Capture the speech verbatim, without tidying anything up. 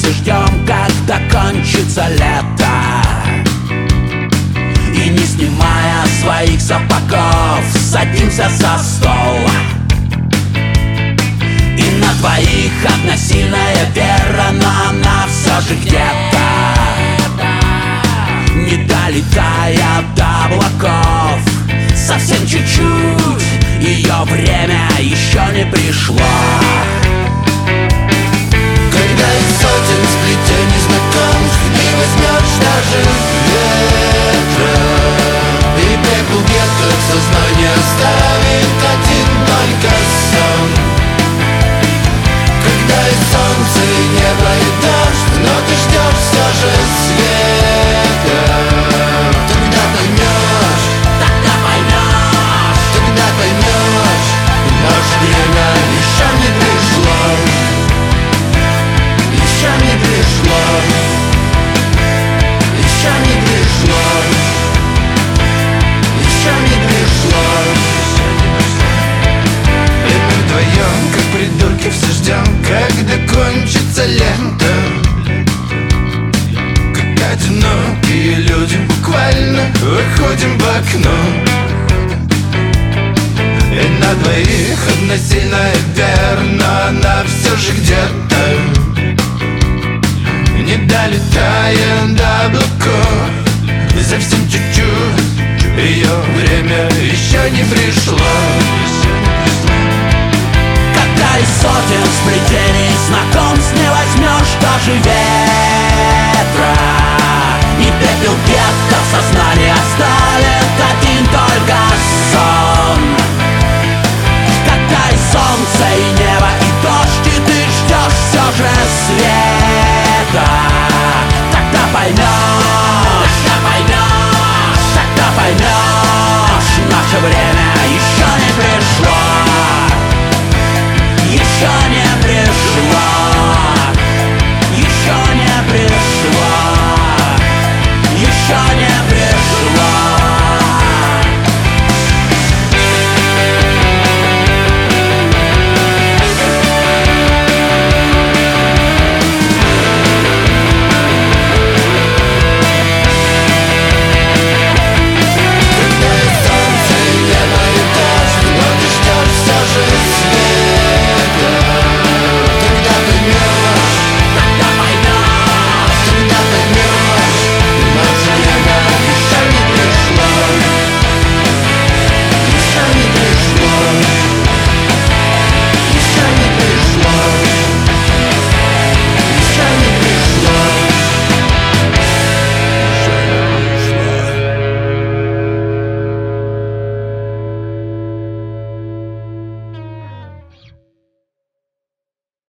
все ждем, когда кончится лето. И не снимая своих сапогов, садимся за стол. И на двоих одна сильная вера, но она все же где-то, не долетая до облаков. Совсем чуть-чуть, ее время еще не пришло. Когда из сотен сплетений знакомств не возьмешь даже ветра, и пепел где-то в сознании оставит один только сон. Когда и солнце, и небо, и дождь, но ты ждешь все же света, тогда поймешь, Тогда поймешь, тогда поймешь, наше время еще не пришло, еще не пришло, еще не пришло, еще не пришло. И мы вдвоем, как придурки, все ждем, когда кончится лето. Как одинокие люди буквально выходим в окно. И на двоих одна сильная вера, но она все же где-то, не долетая до облаков. Совсем чуть-чуть, ее время еще не пришло.